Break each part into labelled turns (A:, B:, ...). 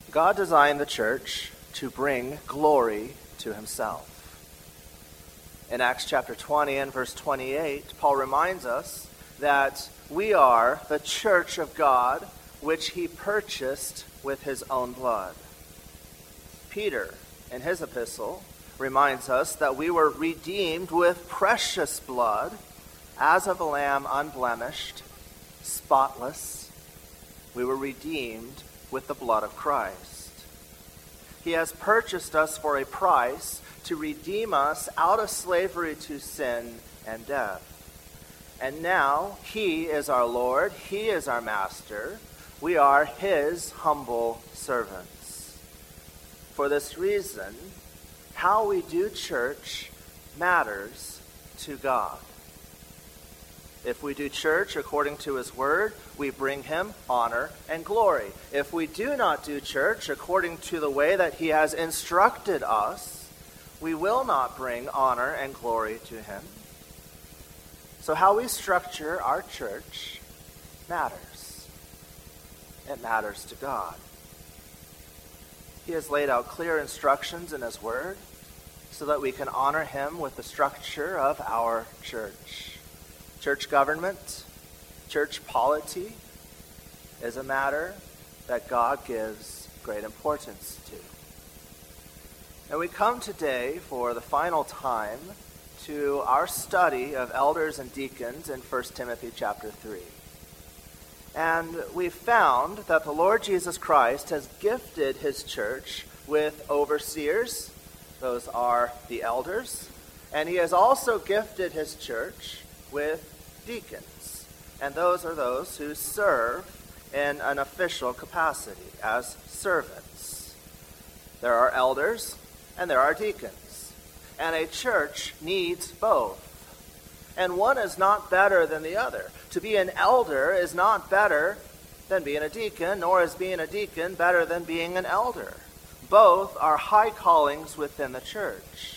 A: God designed the church to bring glory to himself. In Acts chapter 20 and verse 28, Paul reminds us that we are the church of God, which he purchased with his own blood. Peter, in his epistle, reminds us that we were redeemed with precious blood, as of a lamb unblemished, spotless. We were redeemed with the blood of Christ. He has purchased us for a price to redeem us out of slavery to sin and death. And now he is our Lord, he is our master. We are his humble servants. For this reason, how we do church matters to God. If we do church according to his word, we bring him honor and glory. If we do not do church according to the way that he has instructed us, we will not bring honor and glory to him. So how we structure our church matters. It matters to God. He has laid out clear instructions in his word so that we can honor him with the structure of our church. Church government, church polity is a matter that God gives great importance to. And we come today for the final time to our study of elders and deacons in 1 Timothy chapter 3. And we've found that the Lord Jesus Christ has gifted his church with overseers. Those are the elders. And he has also gifted his church with deacons. And those are those who serve in an official capacity as servants. There are elders and there are deacons. And a church needs both. And one is not better than the other. To be an elder is not better than being a deacon, nor is being a deacon better than being an elder. Both are high callings within the church.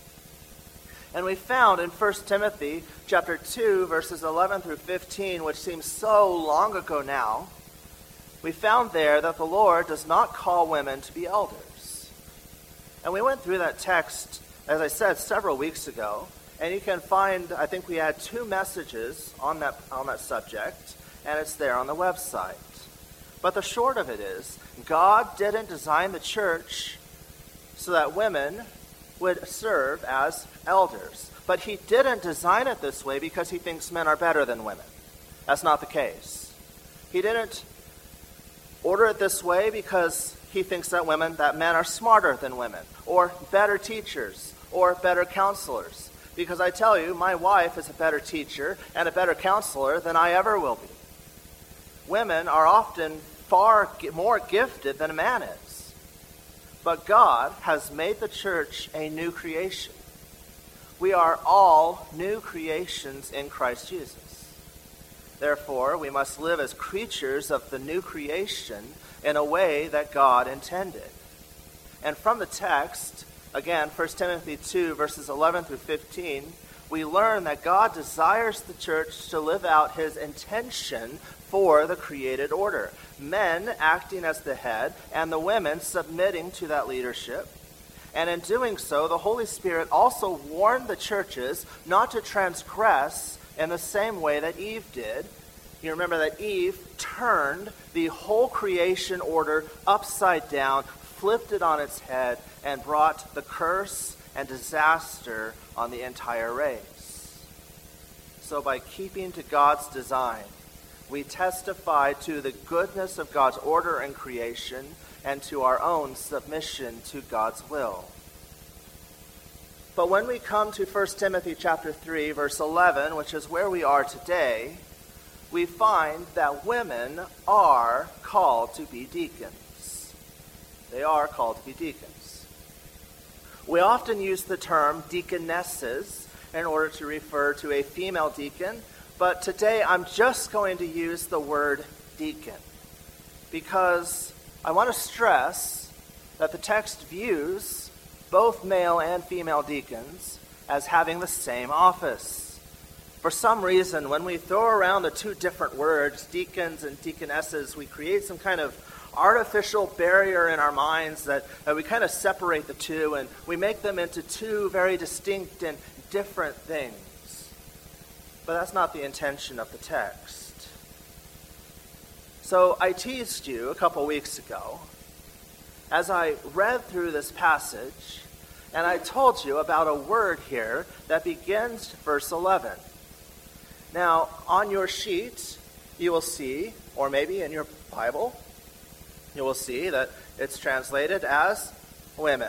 A: And we found in 1 Timothy chapter 2, verses 11 through 15, which seems so long ago now, we found there that the Lord does not call women to be elders. And we went through that text, as I said, several weeks ago. And you can find, I think we had 2 messages on that subject, and it's there on the website. But the short of it is, God didn't design the church so that women would serve as elders. But he didn't design it this way because he thinks men are better than women. That's not the case. He didn't order it this way because he thinks that men are smarter than women, or better teachers, or better counselors. Because I tell you, my wife is a better teacher and a better counselor than I ever will be. Women are often far more gifted than a man is. But God has made the church a new creation. We are all new creations in Christ Jesus. Therefore, we must live as creatures of the new creation in a way that God intended. And from the text, again, 1 Timothy 2, verses 11 through 15, we learn that God desires the church to live out his intention for the created order. Men acting as the head, and the women submitting to that leadership. And in doing so, the Holy Spirit also warned the churches not to transgress in the same way that Eve did. You remember that Eve turned the whole creation order upside down, flipped it on its head, and brought the curse and disaster on the entire race. So by keeping to God's design, we testify to the goodness of God's order in creation and to our own submission to God's will. But when we come to 1 Timothy chapter 3, verse 11, which is where we are today, we find that women are called to be deacons. They are called to be deacons. We often use the term deaconesses in order to refer to a female deacon, but today I'm just going to use the word deacon because I want to stress that the text views both male and female deacons as having the same office. For some reason, when we throw around the 2 different words, deacons and deaconesses, we create some kind of artificial barrier in our minds that we kind of separate the two, and we make them into two very distinct and different things. But that's not the intention of the text. So I teased you a couple weeks ago as I read through this passage, and I told you about a word here that begins verse 11. Now, on your sheet, you will see, or maybe in your Bible, you will see that it's translated as women.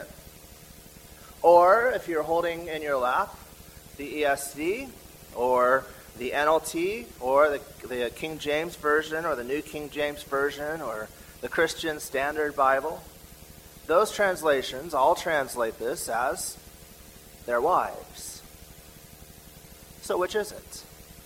A: Or, if you're holding in your lap the ESV, or the NLT, or the King James Version, or the New King James Version, or the Christian Standard Bible, those translations all translate this as their wives. So which is it?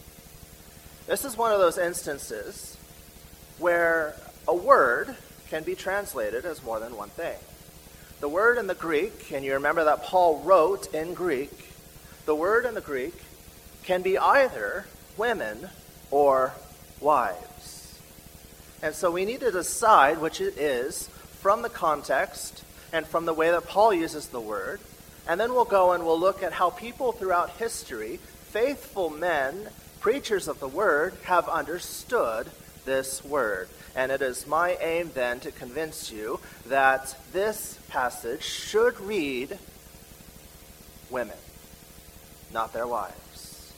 A: This is one of those instances where a word can be translated as more than one thing. The word in the Greek, and you remember that Paul wrote in Greek, the word in the Greek can be either women or wives. And so we need to decide which it is from the context and from the way that Paul uses the word. And then we'll go and we'll look at how people throughout history, faithful men, preachers of the word, have understood this word. And it is my aim then to convince you that this passage should read women, not their wives.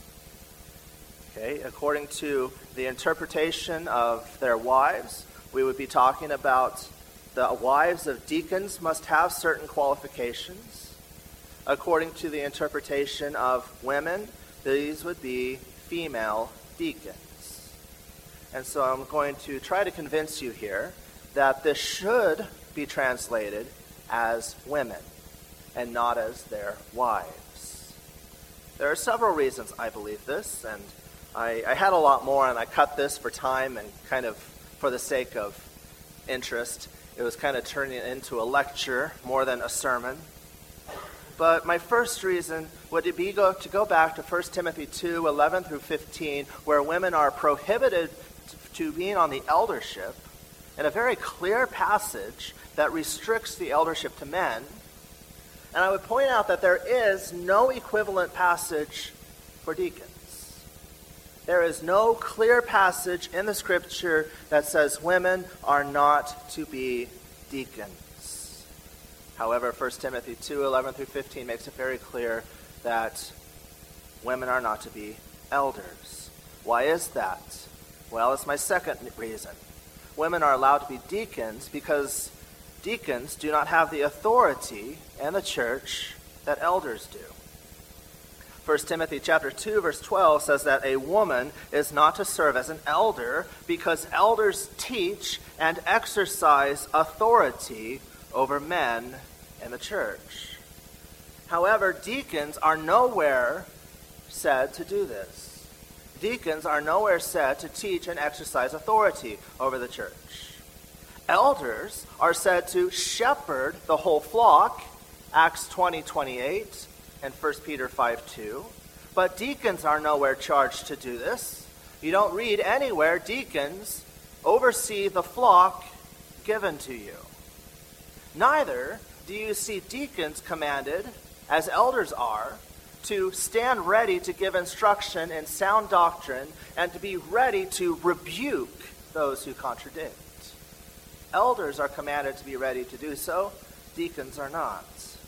A: Okay, according to the interpretation of their wives, we would be talking about the wives of deacons must have certain qualifications. According to the interpretation of women, these would be female deacons. And so I'm going to try to convince you here that this should be translated as women and not as their wives. There are several reasons I believe this, and I had a lot more, and I cut this for time and kind of for the sake of interest. It was kind of turning it into a lecture more than a sermon. But my first reason would be to go back to 1 Timothy 2, 11 through 15, where women are prohibited to being on the eldership, in a very clear passage that restricts the eldership to men. And I would point out that there is no equivalent passage for deacons. There is no clear passage in the Scripture that says women are not to be deacons. However, 1 Timothy 2, 11 through 15 makes it very clear that women are not to be elders. Why is that? Well, it's my second reason. Women are allowed to be deacons because deacons do not have the authority in the church that elders do. 1 Timothy chapter 2, verse 12 says that a woman is not to serve as an elder because elders teach and exercise authority over men in the church. However, deacons are nowhere said to do this. Deacons are nowhere said to teach and exercise authority over the church. Elders are said to shepherd the whole flock, Acts 20:28 and 1 Peter 5:2. But deacons are nowhere charged to do this. You don't read anywhere deacons oversee the flock given to you. Neither do you see deacons commanded, as elders are, to stand ready to give instruction in sound doctrine and to be ready to rebuke those who contradict. Elders are commanded to be ready to do so. Deacons are not.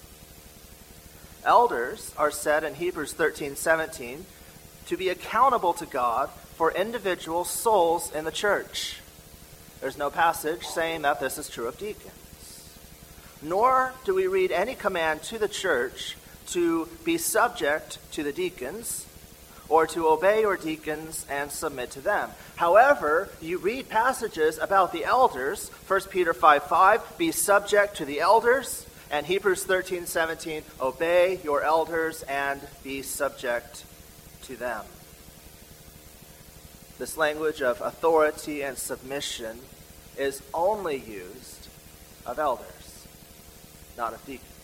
A: Elders are said in Hebrews 13:17 to be accountable to God for individual souls in the church. There's no passage saying that this is true of deacons. Nor do we read any command to the church to be subject to the deacons or to obey your deacons and submit to them. However, you read passages about the elders, 1 Peter 5:5, be subject to the elders, and Hebrews 13:17, obey your elders and be subject to them. This language of authority and submission is only used of elders, not of deacons.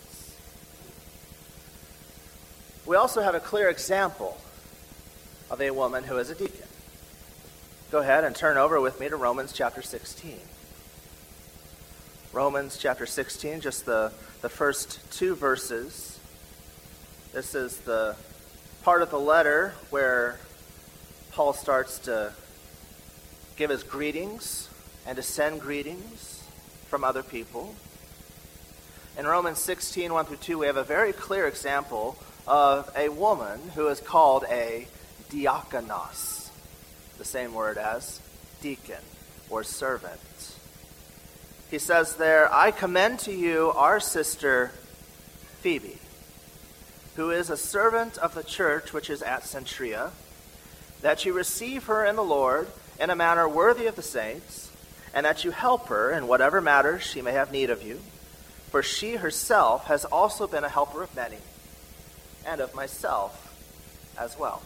A: We also have a clear example of a woman who is a deacon. Go ahead and turn over with me to Romans chapter 16. Romans chapter 16, just the first 2 verses. This is the part of the letter where Paul starts to give his greetings and to send greetings from other people. In Romans 16, 1 through 2, we have a very clear example of a woman who is called a diakonos, the same word as deacon or servant. He says there, I commend to you our sister Phoebe, who is a servant of the church which is at Cenchrea, that you receive her in the Lord in a manner worthy of the saints, and that you help her in whatever matters she may have need of you. For she herself has also been a helper of many, and of myself as well.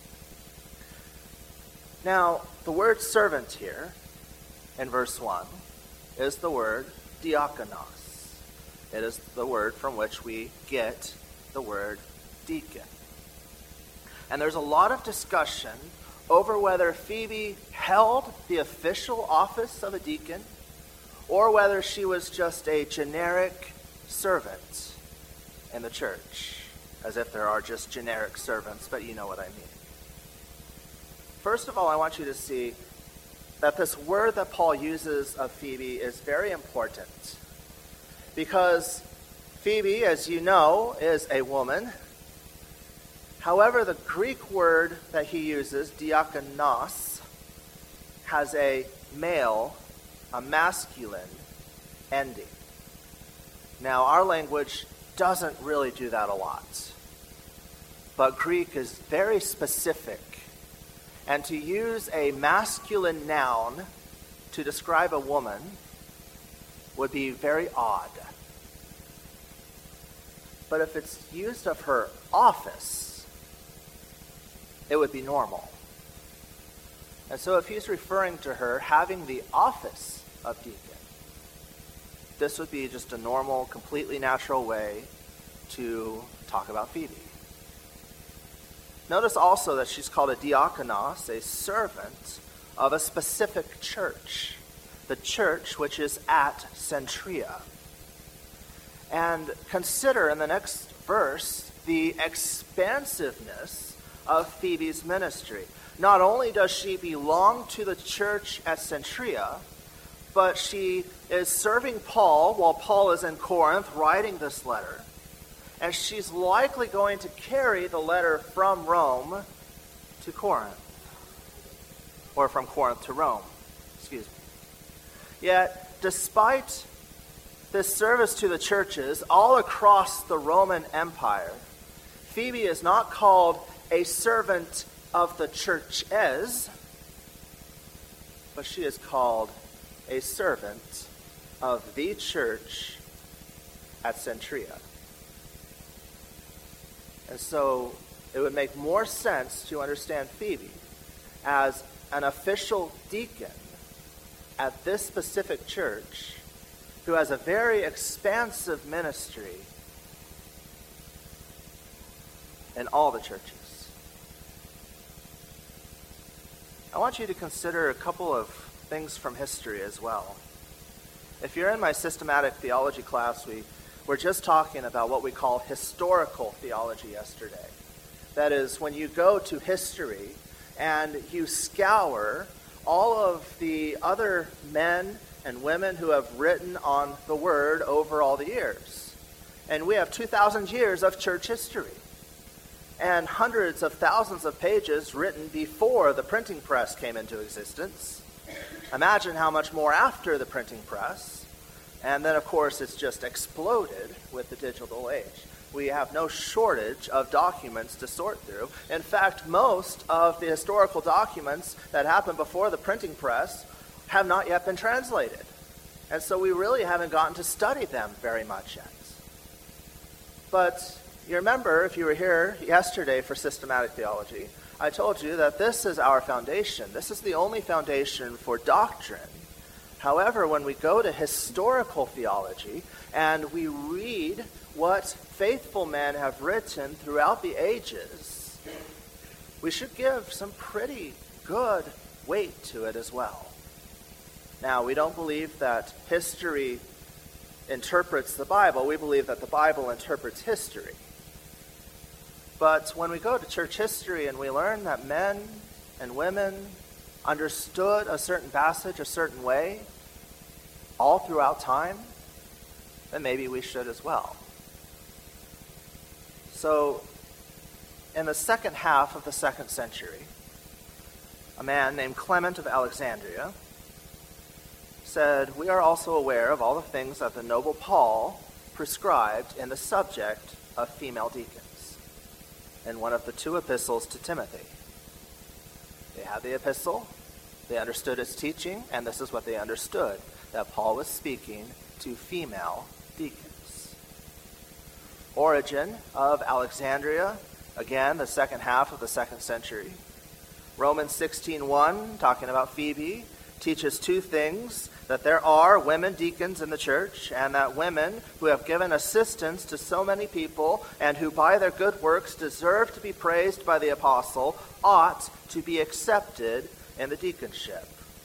A: Now, the word servant here in verse 1 is the word diakonos. It is the word from which we get the word deacon. And there's a lot of discussion over whether Phoebe held the official office of a deacon or whether she was just a generic servant in the church, as if there are just generic servants, but you know what I mean. First of all, I want you to see that this word that Paul uses of Phoebe is very important, because Phoebe, as you know, is a woman. However, the Greek word that he uses, diakonos, has a male, a masculine ending. Now, our language doesn't really do that a lot, but Greek is very specific. And to use a masculine noun to describe a woman would be very odd. But if it's used of her office, it would be normal. And so if he's referring to her having the office of deacon, this would be just a normal, completely natural way to talk about Phoebe. Notice also that she's called a diakonos, a servant of a specific church, the church which is at Cenchrea. And consider in the next verse the expansiveness of Phoebe's ministry. Not only does she belong to the church at Cenchrea, but she is serving Paul while Paul is in Corinth writing this letter. And she's likely going to carry the letter from Rome to Corinth. Or from Corinth to Rome. Excuse me. Yet, despite this service to the churches all across the Roman Empire, Phoebe is not called a servant of the churches, but she is called a servant of the church at Cenchrea. And so it would make more sense to understand Phoebe as an official deacon at this specific church who has a very expansive ministry in all the churches. I want you to consider a couple of things from history as well. If you're in my systematic theology class, we're just talking about what we call historical theology yesterday. That is, when you go to history and you scour all of the other men and women who have written on the Word over all the years. And we have 2,000 years of church history and hundreds of thousands of pages written before the printing press came into existence. Imagine how much more after the printing press. And then, of course, it's just exploded with the digital age. We have no shortage of documents to sort through. In fact, most of the historical documents that happened before the printing press have not yet been translated. And so we really haven't gotten to study them very much yet. But you remember, if you were here yesterday for systematic theology, I told you that this is our foundation. This is the only foundation for doctrine. However, when we go to historical theology and we read what faithful men have written throughout the ages, we should give some pretty good weight to it as well. Now, we don't believe that history interprets the Bible. We believe that the Bible interprets history. But when we go to church history and we learn that men and women understood a certain passage a certain way all throughout time, then maybe we should as well. So, in the second half of the 2nd century, a man named Clement of Alexandria said, "We are also aware of all the things that the noble Paul prescribed in the subject of female deacons in one of the 2 epistles to Timothy." They had the epistle, they understood its teaching, and this is what they understood, that Paul was speaking to female deacons. Origen of Alexandria, again, the second half of the 2nd century. Romans 16:1, talking about Phoebe, teaches 2 things: that there are women deacons in the church, and that women who have given assistance to so many people and who by their good works deserve to be praised by the apostle ought to be accepted in the deaconship.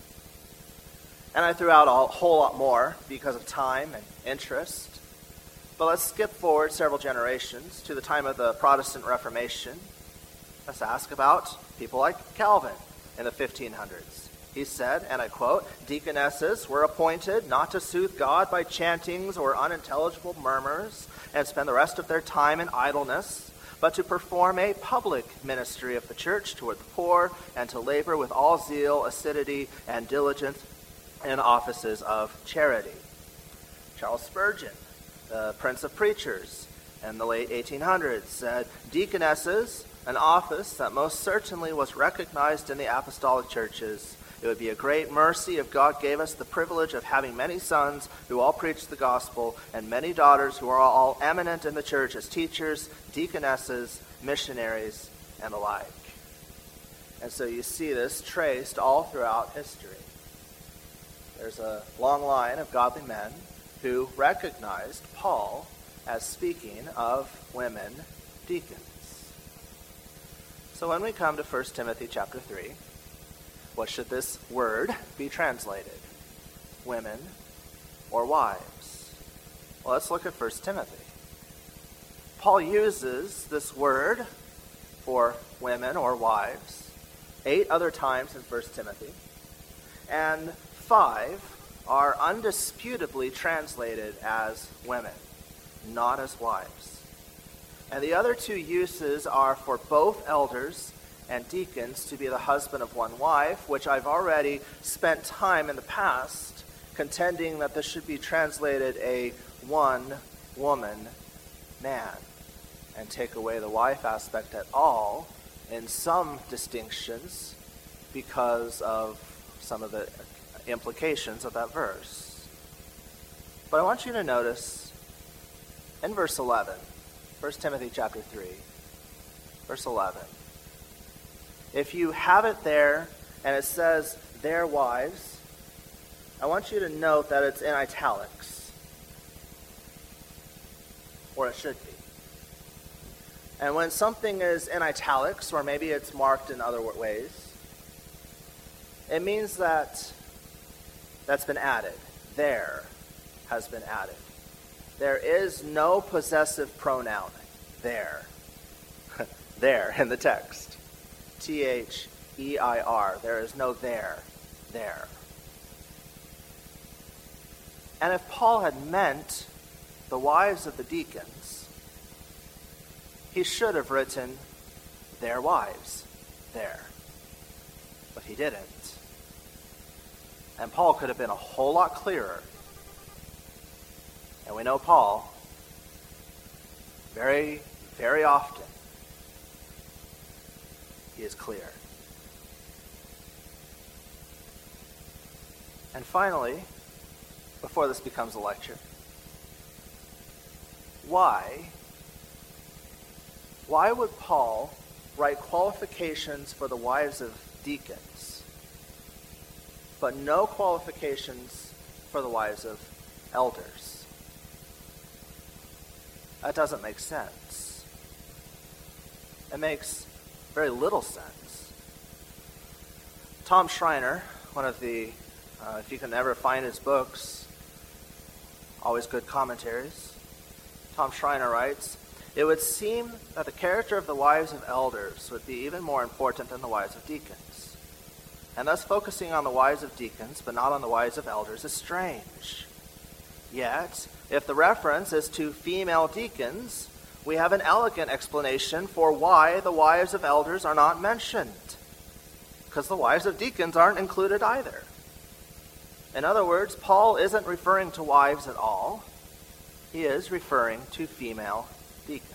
A: And I threw out a whole lot more because of time and interest. But let's skip forward several generations to the time of the Protestant Reformation. Let's ask about people like Calvin in the 1500s. He said, and I quote, "Deaconesses were appointed not to soothe God by chantings or unintelligible murmurs and spend the rest of their time in idleness, but to perform a public ministry of the church toward the poor and to labor with all zeal, assiduity, and diligence in offices of charity." Charles Spurgeon, the Prince of Preachers in the late 1800s, said, "Deaconesses, an office that most certainly was recognized in the apostolic churches. It would be a great mercy if God gave us the privilege of having many sons who all preach the gospel and many daughters who are all eminent in the church as teachers, deaconesses, missionaries, and the like." And so you see this traced all throughout history. There's a long line of godly men who recognized Paul as speaking of women deacons. So when we come to 1 Timothy chapter 3, what should this word be translated? Women or wives? Well, let's look at 1 Timothy. Paul uses this word for women or wives 8 other times in 1 Timothy, and 5 are undisputably translated as women, not as wives. And the other 2 uses are for both elders and deacons to be the husband of one wife, which I've already spent time in the past contending that this should be translated a one-woman man, and take away the wife aspect at all in some distinctions because of some of the implications of that verse. But I want you to notice in verse 11, 1 Timothy chapter 3, verse 11. If you have it there and it says their wives, I want you to note that it's in italics. Or it should be. And when something is in italics, or maybe it's marked in other ways, it means that that's been added. There has been added. There is no possessive pronoun there. There in the text. T-H-E-I-R. There is no there. There. And if Paul had meant the wives of the deacons, he should have written their wives there. But he didn't. And Paul could have been a whole lot clearer. And we know Paul, very, very often, he is clear. And finally, before this becomes a lecture, why would Paul write qualifications for the wives of deacons, but no qualifications for the wives of elders? That doesn't make sense. It makes very little sense. Tom Schreiner, one of the, if you can ever find his books, always good commentaries. Tom Schreiner writes, "It would seem that the character of the wives of elders would be even more important than the wives of deacons. And thus focusing on the wives of deacons, but not on the wives of elders, is strange. Yet, if the reference is to female deacons, we have an elegant explanation for why the wives of elders are not mentioned. Because the wives of deacons aren't included either." In other words, Paul isn't referring to wives at all. He is referring to female deacons.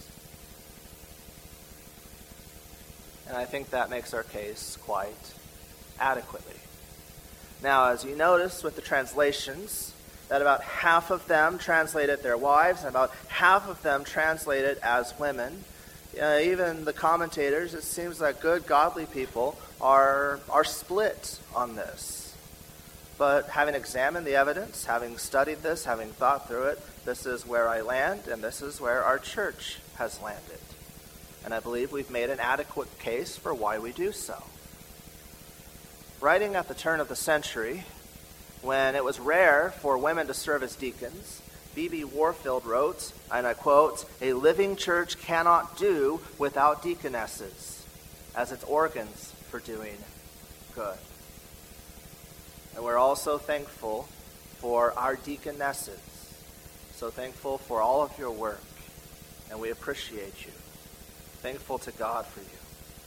A: And I think that makes our case quite adequately. Now, as you notice with the translations, that about half of them translated their wives, and about half of them translated as women. Even the commentators, it seems that good, godly people are split on this. But having examined the evidence, having studied this, having thought through it, this is where I land, and this is where our church has landed. And I believe we've made an adequate case for why we do so. Writing at the turn of the century, when it was rare for women to serve as deacons, B.B. Warfield wrote, and I quote, "A living church cannot do without deaconesses as its organs for doing good." And we're also thankful for our deaconesses. So thankful for all of your work, and we appreciate you. Thankful to God for you.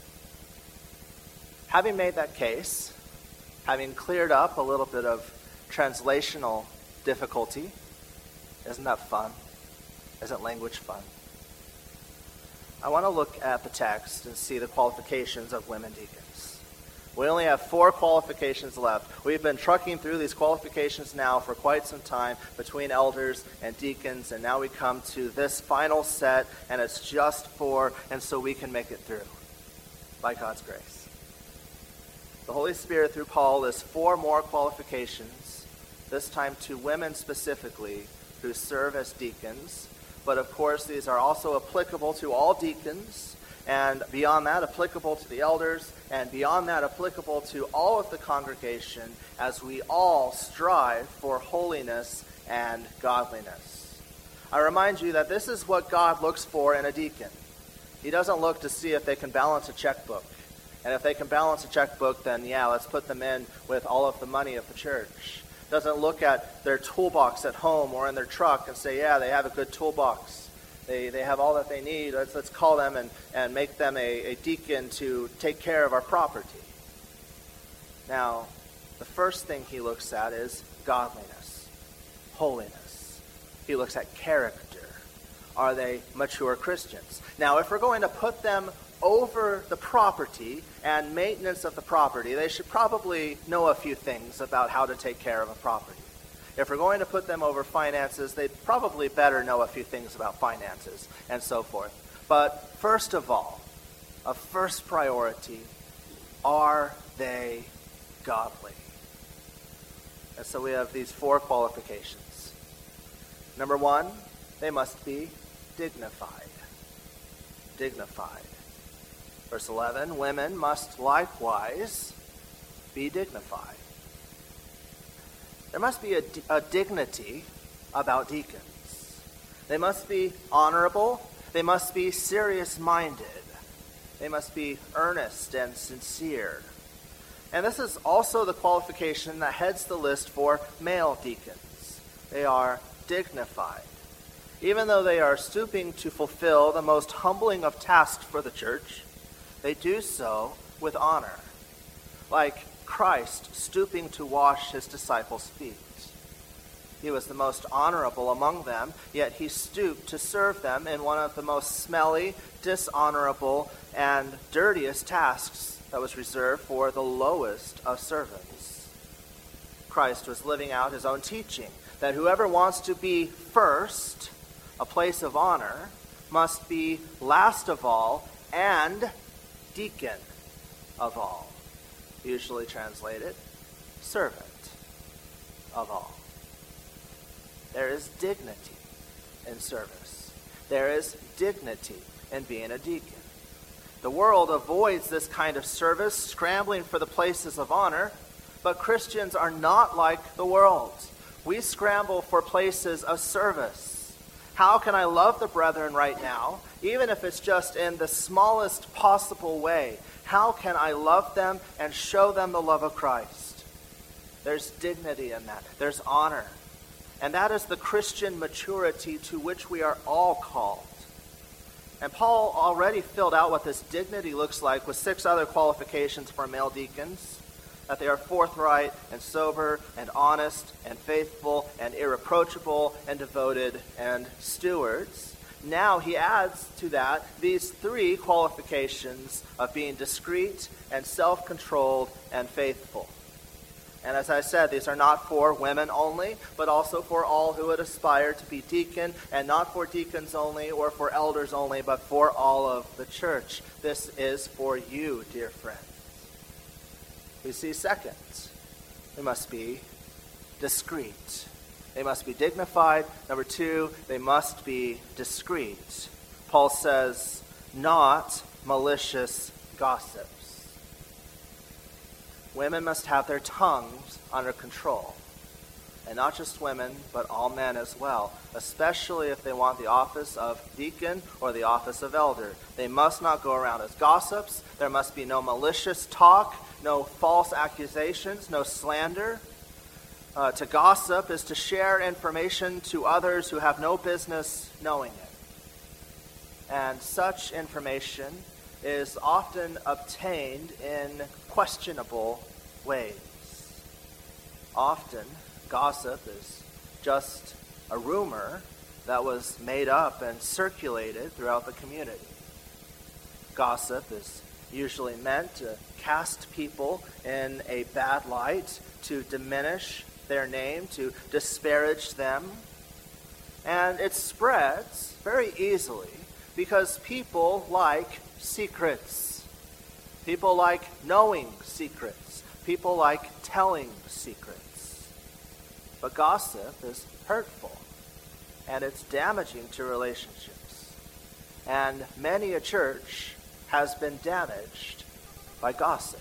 A: Having made that case, having cleared up a little bit of translational difficulty, isn't that fun? Isn't language fun? I want to look at the text and see the qualifications of women deacons. We only have 4 qualifications left. We've been trucking through these qualifications now for quite some time between elders and deacons, and now we come to this final set, and it's just 4, and so we can make it through by God's grace. The Holy Spirit, through Paul, lists 4 more qualifications, this time to women specifically, who serve as deacons. But of course, these are also applicable to all deacons, and beyond that, applicable to the elders, and beyond that, applicable to all of the congregation as we all strive for holiness and godliness. I remind you that this is what God looks for in a deacon. He doesn't look to see if they can balance a checkbook. And if they can balance a checkbook, then yeah, let's put them in with all of the money of the church. Doesn't look at their toolbox at home or in their truck and say, yeah, they have a good toolbox. They have all that they need. Let's call them and make them a deacon to take care of our property. Now, the first thing he looks at is godliness, holiness. He looks at character. Are they mature Christians? Now, if we're going to put them over the property and maintenance of the property, they should probably know a few things about how to take care of a property. If we're going to put them over finances, they'd probably better know a few things about finances and so forth. But first of all, a first priority, are they godly? And so we have these 4 qualifications. Number 1, they must be dignified. Dignified. Verse 11, women must likewise be dignified. There must be a dignity about deacons. They must be honorable. They must be serious-minded. They must be earnest and sincere. And this is also the qualification that heads the list for male deacons. They are dignified. Even though they are stooping to fulfill the most humbling of tasks for the church, they do so with honor, like Christ stooping to wash his disciples' feet. He was the most honorable among them, yet he stooped to serve them in one of the most smelly, dishonorable, and dirtiest tasks that was reserved for the lowest of servants. Christ was living out his own teaching, that whoever wants to be first, a place of honor, must be last of all and deacon of all. Usually translated, servant of all. There is dignity in service. There is dignity in being a deacon. The world avoids this kind of service, scrambling for the places of honor, but Christians are not like the world. We scramble for places of service. How can I love the brethren right now, even if it's just in the smallest possible way? How can I love them and show them the love of Christ? There's dignity in that. There's honor. And that is the Christian maturity to which we are all called. And Paul already filled out what this dignity looks like with 6 other qualifications for male deacons. That they are forthright and sober and honest and faithful and irreproachable and devoted and stewards. Now he adds to that these 3 qualifications of being discreet and self-controlled and faithful. And as I said, these are not for women only, but also for all who would aspire to be deacon, and not for deacons only or for elders only, but for all of the church. This is for you, dear friends. We see second, they must be discreet. They must be dignified. Number 2, they must be discreet. Paul says, not malicious gossips. Women must have their tongues under control. And not just women, but all men as well, especially if they want the office of deacon or the office of elder. They must not go around as gossips. There must be no malicious talk, no false accusations, no slander. To gossip is to share information to others who have no business knowing it. And such information is often obtained in questionable ways. Often, gossip is just a rumor that was made up and circulated throughout the community. Gossip is usually meant to cast people in a bad light, to diminish their name, to disparage them. And it spreads very easily because people like secrets. People like knowing secrets. People like telling secrets. But gossip is hurtful, and it's damaging to relationships. And many a church has been damaged by gossip.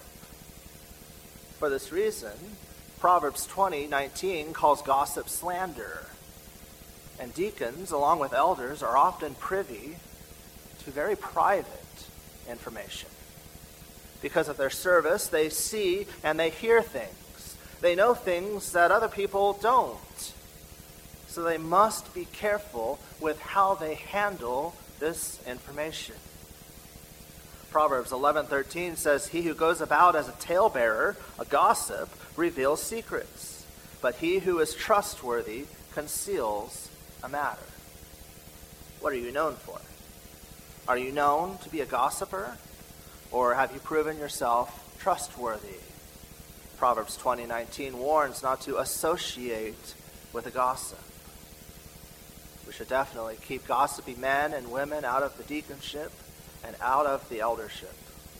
A: For this reason, Proverbs 20:19 calls gossip slander. And deacons, along with elders, are often privy to very private information. Because of their service, they see and they hear things. They know things that other people don't. So they must be careful with how they handle this information. Proverbs 11:13 says, "He who goes about as a talebearer, a gossip, reveals secrets. But he who is trustworthy conceals a matter." What are you known for? Are you known to be a gossiper? Or have you proven yourself trustworthy? Proverbs 20:19 warns not to associate with a gossip. We should definitely keep gossipy men and women out of the deaconship and out of the eldership.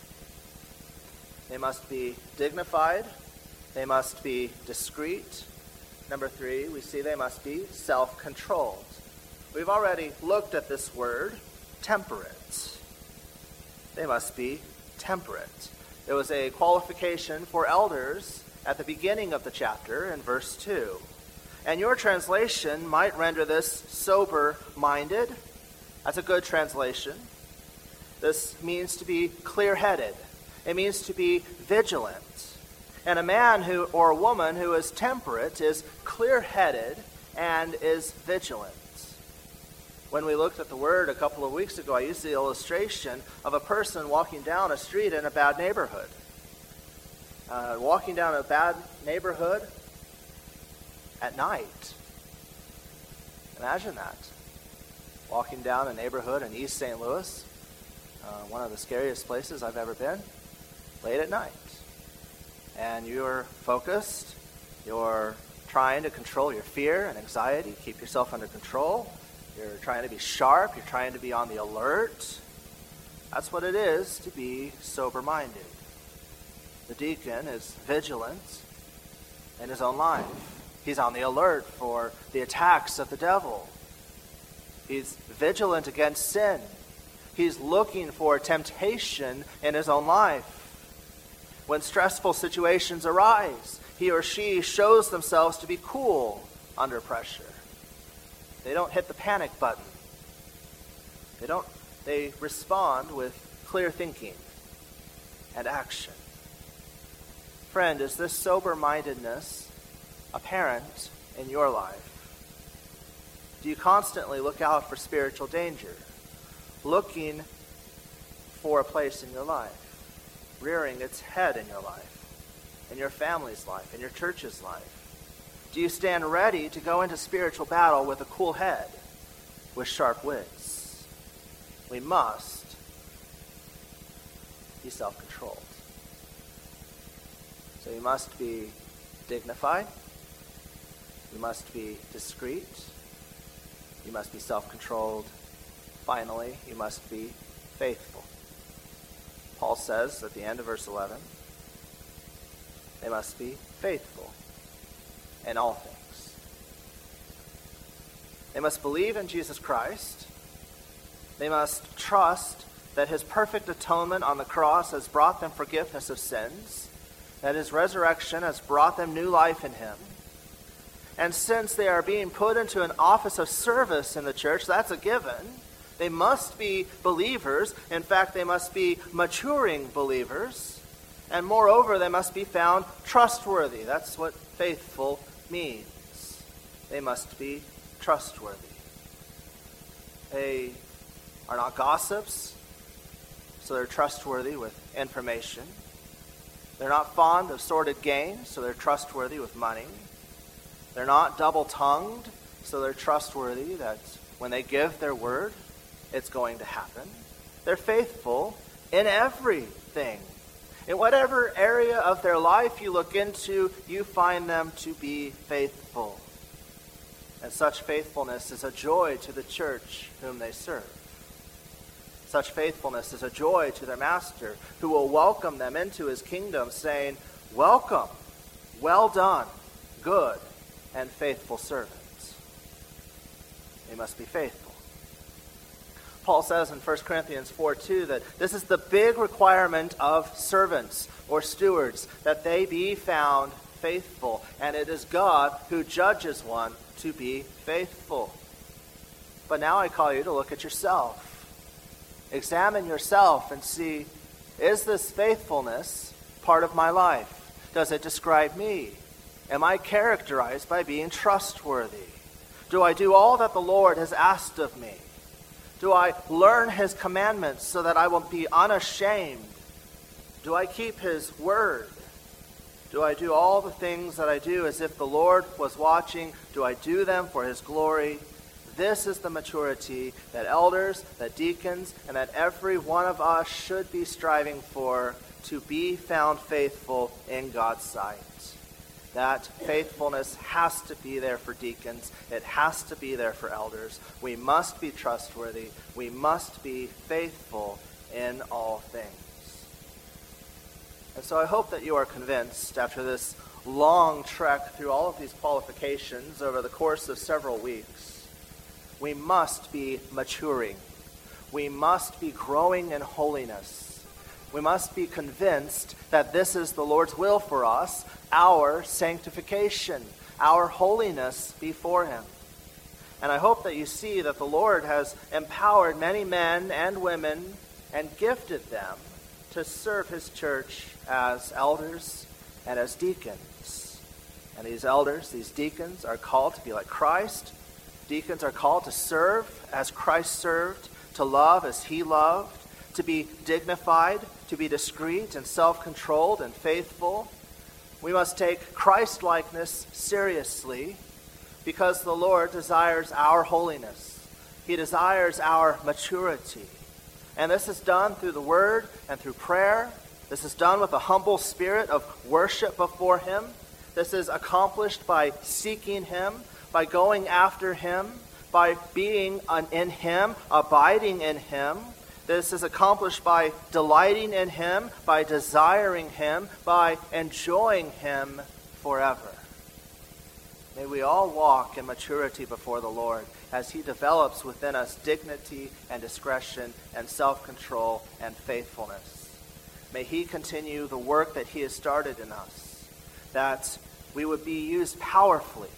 A: They must be dignified. They must be discreet. Number 3, we see they must be self-controlled. We've already looked at this word, temperate. They must be temperate. It was a qualification for elders at the beginning of the chapter in verse 2. And your translation might render this sober-minded. That's a good translation. This means to be clear-headed. It means to be vigilant. And a man who or a woman who is temperate is clear-headed and is vigilant. When we looked at the word a couple of weeks ago, I used the illustration of a person walking down a street in a bad neighborhood. Walking down a bad neighborhood at night. Imagine that. Walking down a neighborhood in East St. Louis, one of the scariest places I've ever been, late at night. And you're focused, you're trying to control your fear and anxiety, keep yourself under control. You're trying to be sharp. You're trying to be on the alert. That's what it is to be sober-minded. The deacon is vigilant in his own life. He's on the alert for the attacks of the devil. He's vigilant against sin. He's looking for temptation in his own life. When stressful situations arise, he or she shows themselves to be cool, under pressure. They don't hit the panic button. They respond with clear thinking and action. Friend, is this sober-mindedness apparent in your life? Do you constantly look out for spiritual danger, looking for a place in your life, rearing its head in your life, in your family's life, in your church's life? Do you stand ready to go into spiritual battle with a cool head, with sharp wits? We must be self-controlled. So you must be dignified. You must be discreet. You must be self-controlled. Finally, you must be faithful. Paul says at the end of verse 11, they must be faithful in all things. They must believe in Jesus Christ. They must trust that his perfect atonement on the cross has brought them forgiveness of sins, that his resurrection has brought them new life in him. And since they are being put into an office of service in the church, that's a given. They must be believers. In fact, they must be maturing believers. And moreover, they must be found trustworthy. That's what faithful means. They must be trustworthy. They are not gossips, so they're trustworthy with information. They're not fond of sordid gain, so they're trustworthy with money. They're not double-tongued, so they're trustworthy that when they give their word, it's going to happen. They're faithful in everything. In whatever area of their life you look into, you find them to be faithful. And such faithfulness is a joy to the church whom they serve. Such faithfulness is a joy to their master, who will welcome them into his kingdom, saying, "Welcome, well done, good and faithful servants." They must be faithful. Paul says in 1 Corinthians 4:2 that this is the big requirement of servants or stewards, that they be found faithful. And it is God who judges one to be faithful. But now I call you to look at yourself. Examine yourself and see, is this faithfulness part of my life? Does it describe me? Am I characterized by being trustworthy? Do I do all that the Lord has asked of me? Do I learn his commandments so that I will be unashamed? Do I keep his word? Do I do all the things that I do as if the Lord was watching? Do I do them for his glory? This is the maturity that elders, that deacons, and that every one of us should be striving for, to be found faithful in God's sight. That faithfulness has to be there for deacons. It has to be there for elders. We must be trustworthy. We must be faithful in all things. And so I hope that you are convinced after this long trek through all of these qualifications over the course of several weeks. We must be maturing. We must be growing in holiness. We must be convinced that this is the Lord's will for us, our sanctification, our holiness before him. And I hope that you see that the Lord has empowered many men and women and gifted them to serve his church as elders and as deacons. And these elders, these deacons, are called to be like Christ. Deacons are called to serve as Christ served, to love as he loved, to be dignified, to be discreet and self-controlled and faithful. We must take Christ-likeness seriously because the Lord desires our holiness. He desires our maturity. And this is done through the word and through prayer. This is done with a humble spirit of worship before him. This is accomplished by seeking him, by going after him, by being in him, abiding in him. This is accomplished by delighting in him, by desiring him, by enjoying him forever. May we all walk in maturity before the Lord as he develops within us dignity and discretion and self-control and faithfulness. May he continue the work that he has started in us, that we would be used powerfully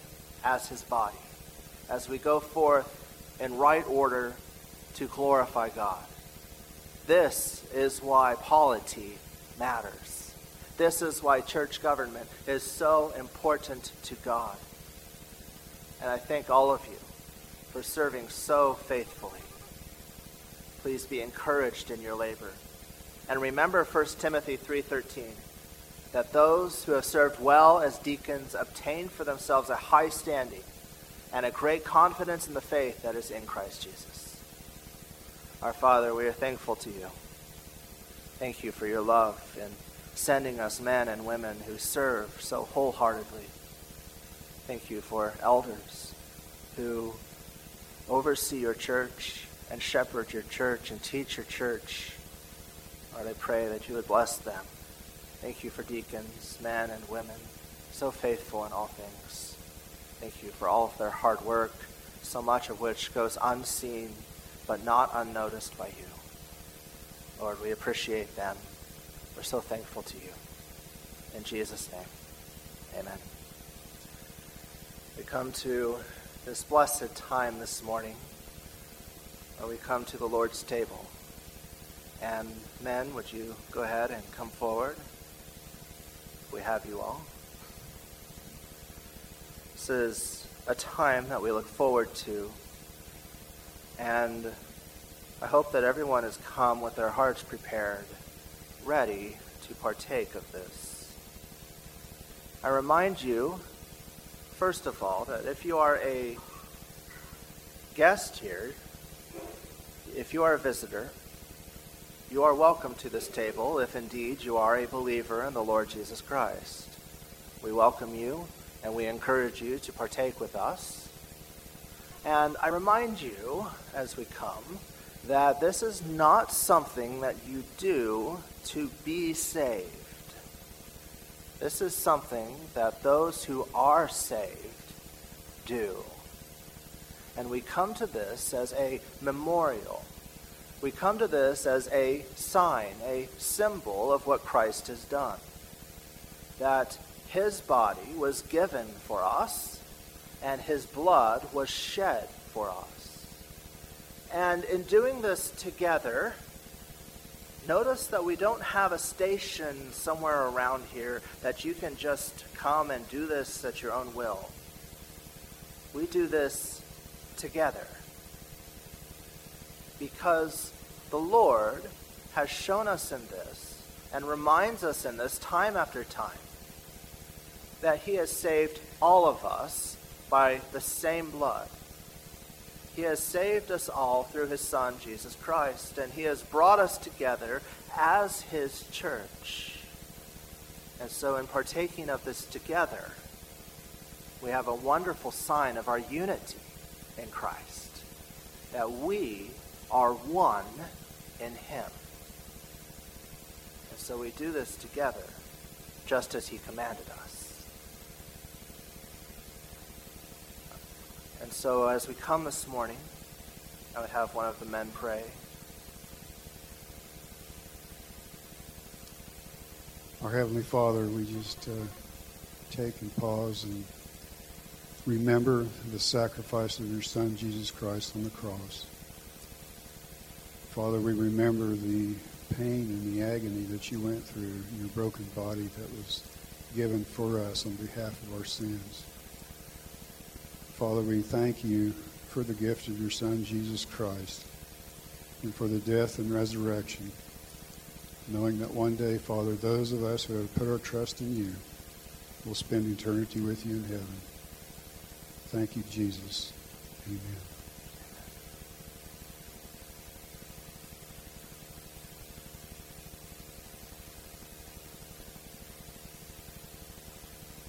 A: as his body, as we go forth in right order to glorify God. This is why polity matters. This is why church government is so important to God. And I thank all of you for serving so faithfully. Please be encouraged in your labor. And remember 1 Timothy 3:13, that those who have served well as deacons obtain for themselves a high standing and a great confidence in the faith that is in Christ Jesus. Our Father, we are thankful to you. Thank you for your love in sending us men and women who serve so wholeheartedly. Thank you for elders who oversee your church and shepherd your church and teach your church. Lord, I pray that you would bless them. Thank you for deacons, men and women, so faithful in all things. Thank you for all of their hard work, so much of which goes unseen but not unnoticed by you. Lord, we appreciate them. We're so thankful to you. In Jesus' name, amen. We come to this blessed time this morning where we come to the Lord's table. And men, would you go ahead and come forward? We have you all. This is a time that we look forward to, and I hope that everyone has come with their hearts prepared, ready to partake of this. I remind you, first of all, that if you are a guest here, if you are a visitor, you are welcome to this table if indeed you are a believer in the Lord Jesus Christ. We welcome you and we encourage you to partake with us. And I remind you as we come that this is not something that you do to be saved. This is something that those who are saved do. And we come to this as a memorial. We come to this as a sign, a symbol of what Christ has done. That his body was given for us, and his blood was shed for us. And in doing this together, notice that we don't have a station somewhere around here that you can just come and do this at your own will. We do this together because the Lord has shown us in this and reminds us in this time after time that he has saved all of us by the same blood. He has saved us all through his Son, Jesus Christ, and he has brought us together as his church. And so in partaking of this together, we have a wonderful sign of our unity in Christ, that we are one in him. And so we do this together, just as he commanded us. And so as we come this morning, I would have one of the men pray.
B: Our Heavenly Father, we just take and pause and remember the sacrifice of your Son, Jesus Christ, on the cross. Father, we remember the pain and the agony that you went through, your broken body that was given for us on behalf of our sins. Father, we thank you for the gift of your Son, Jesus Christ, and for the death and resurrection, knowing that one day, Father, those of us who have put our trust in you will spend eternity with you in heaven. Thank you, Jesus. Amen.